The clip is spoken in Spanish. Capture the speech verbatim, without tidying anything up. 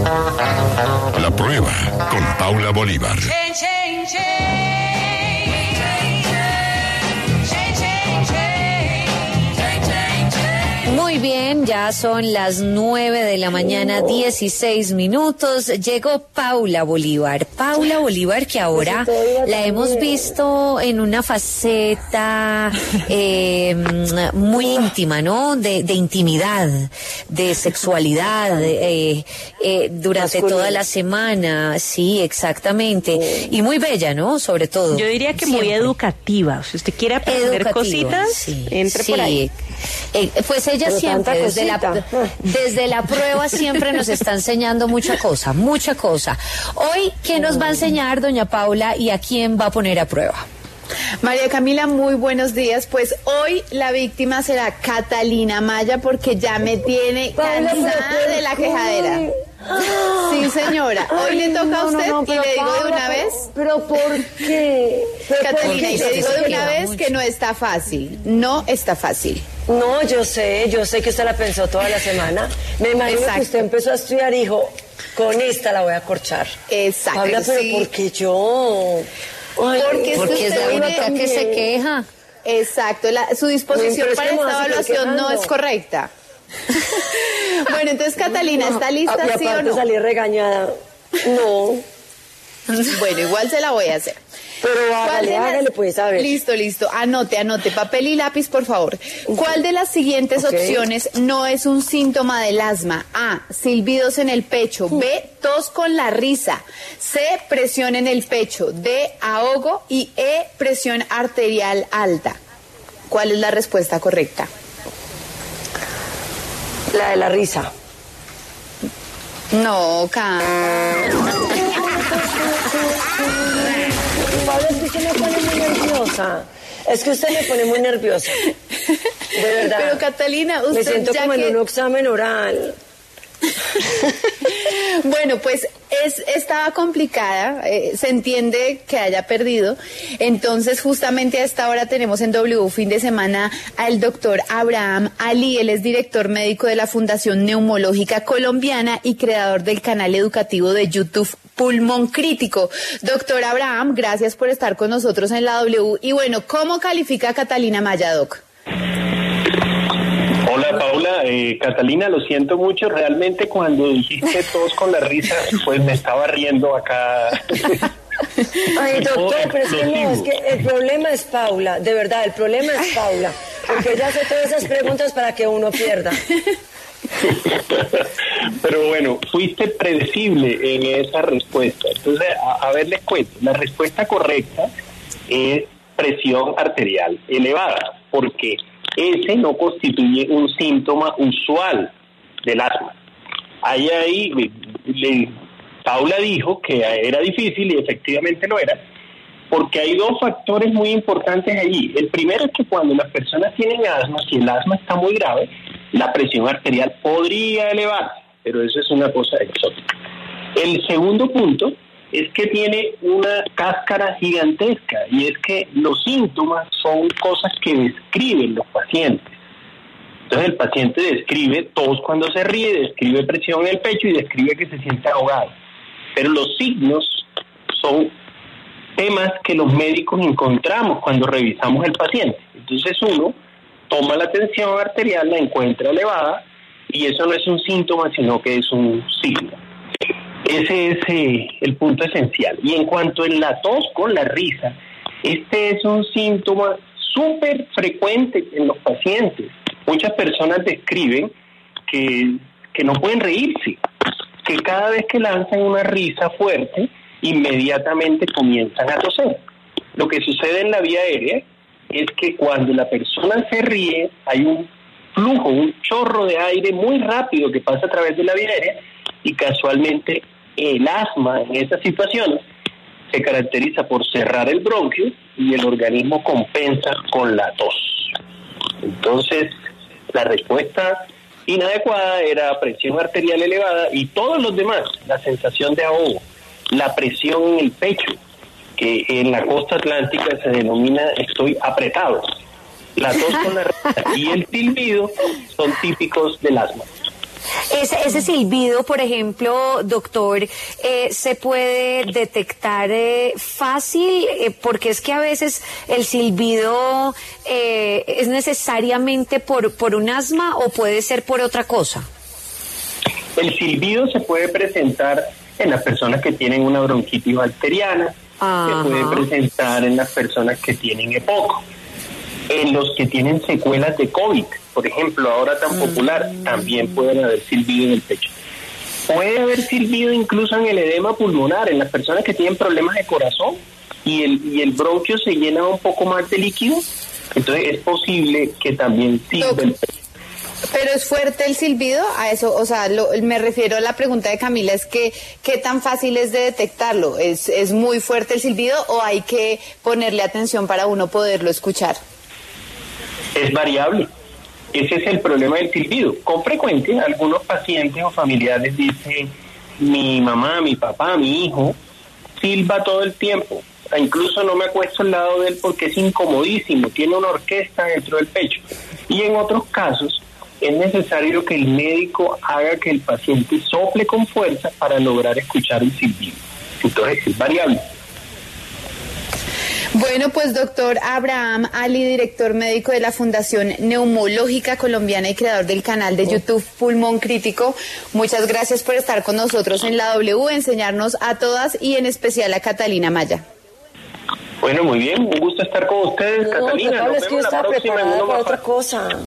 La prueba con Paula Bolívar. Muy bien, ya son las nueve de la mañana, dieciséis minutos. Llegó Paula Bolívar. Paula Bolívar, que ahora la hemos visto en una faceta eh, muy íntima, ¿no? De, de intimidad, de sexualidad, eh, eh, durante toda la semana. Sí, exactamente. Y muy bella, ¿no? Sobre todo. Yo diría que Siempre. muy educativa. Si usted quiere aprender educativa, cositas, sí, entre sí. por ahí. Eh, pues ella Pero siempre, desde la, desde la prueba, siempre nos está enseñando mucha cosa, mucha cosa. Hoy, ¿qué nos va a enseñar doña Paula y a quién va a poner a prueba? María Camila, muy buenos días. Pues hoy la víctima será Catalina Maya, porque ya me tiene cansada de la quejadera. Sí, señora. Hoy le toca a usted no, no, no, y le digo Paula, de una vez. ¿Pero por qué? ¿Pero Catalina, y le digo de una vez mucho. que no está fácil. No está fácil. No, yo sé, yo sé que usted la pensó toda la semana. Me imagino Exacto. que usted empezó a estudiar y dijo, con esta la voy a corchar. Exacto. Paula, pero sí. ¿por qué yo? Ay, porque porque es la única que se queja. Exacto, la, su disposición para esta evaluación no es correcta. Bueno, entonces Catalina, ¿está lista, no, sí o no? Salí regañada. No. Bueno, igual se la voy a hacer. Pero hágale, las... hágale, pues, a ver. Listo, listo. Anote, anote. Papel y lápiz, por favor. ¿Cuál de las siguientes okay. opciones no es un síntoma del asma? A, silbidos en el pecho. B, tos con la risa. C, presión en el pecho. D, ahogo. Y E, presión arterial alta. ¿Cuál es la respuesta correcta? La de la risa. No, Ca. Pablo, es que usted me pone muy nerviosa. Es que usted me pone muy nerviosa. De verdad. Pero Catalina, usted me siento ya como que... en un examen oral. Bueno, pues es estaba complicada, eh, se entiende que haya perdido. Entonces, justamente a esta hora tenemos en W Fin de Semana al doctor Abraham Ali. Él es director médico de la Fundación Neumológica Colombiana y creador del canal educativo de YouTube Pulmón Crítico. Doctor Abraham, gracias por estar con nosotros en la W. Y bueno, ¿cómo califica a Catalina Maya, doc? Hola Paula, eh, Catalina, lo siento mucho, realmente cuando dijiste todos con la risa, pues me estaba riendo acá. Ay, doctor, pero es que no, es que el problema es Paula, de verdad, el problema es Paula, porque ella hace todas esas preguntas para que uno pierda. Pero bueno, fuiste predecible en esa respuesta. Entonces, a, a ver, les cuento, la respuesta correcta es presión arterial elevada, porque ese no constituye un síntoma usual del asma. Ahí, ahí, le, Paula dijo que era difícil y efectivamente lo era, porque hay dos factores muy importantes allí. El primero es que cuando las personas tienen asma, si el asma está muy grave, la presión arterial podría elevarse, pero eso es una cosa exótica. El segundo punto es que tiene una cáscara gigantesca, y es que los síntomas son cosas que describen los pacientes. Entonces el paciente describe tos cuando se ríe, describe presión en el pecho y describe que se siente ahogado. Pero los signos son temas que los médicos encontramos cuando revisamos el paciente. Entonces uno toma la tensión arterial, la encuentra elevada, y eso no es un síntoma, sino que es un signo. Ese es eh, el punto esencial. Y en cuanto a la tos con la risa, este es un síntoma súper frecuente en los pacientes. Muchas personas describen que, que no pueden reírse, que cada vez que lanzan una risa fuerte, inmediatamente comienzan a toser. Lo que sucede en la vía aérea es que cuando la persona se ríe, hay un flujo, un chorro de aire muy rápido que pasa a través de la vía aérea, y casualmente el asma en esas situaciones se caracteriza por cerrar el bronquio y el organismo compensa con la tos. Entonces, la respuesta inadecuada era presión arterial elevada, y todos los demás, la sensación de ahogo, la presión en el pecho, que en la costa atlántica se denomina estoy apretado, la tos con la risa y el silbido son típicos del asma. Ese, ese silbido, por ejemplo, doctor, eh, ¿se puede detectar eh, fácil? Eh, porque es que a veces el silbido eh, es necesariamente por, por un asma o puede ser por otra cosa. El silbido se puede presentar en las personas que tienen una bronquitis bacteriana, Ajá. se puede presentar en las personas que tienen EPOC, en los que tienen secuelas de COVID, por ejemplo, ahora tan popular, mm. también pueden haber silbido en el pecho. Puede haber silbido incluso en el edema pulmonar, en las personas que tienen problemas de corazón y el, y el bronquio se llena un poco más de líquido, entonces es posible que también silbe el pecho. Pero es fuerte el silbido, a eso, o sea, lo, me refiero a la pregunta de Camila, es que ¿qué tan fácil es de detectarlo? ¿Es, es muy fuerte el silbido o hay que ponerle atención para uno poderlo escuchar? Es variable. Ese es el problema del silbido. Con frecuencia, algunos pacientes o familiares dicen, mi mamá, mi papá, mi hijo, silba todo el tiempo. Incluso no me acuesto al lado de él porque es incomodísimo, tiene una orquesta dentro del pecho. Y en otros casos, es necesario que el médico haga que el paciente sople con fuerza para lograr escuchar el silbido. Entonces, es variable. Bueno, pues doctor Abraham Ali, director médico de la Fundación Neumológica Colombiana y creador del canal de YouTube Pulmón Crítico, muchas gracias por estar con nosotros en la W, enseñarnos a todas y en especial a Catalina Maya. Bueno, muy bien, un gusto estar con ustedes, no, Catalina. Pablo, es que yo estaba preparada para otra cosa.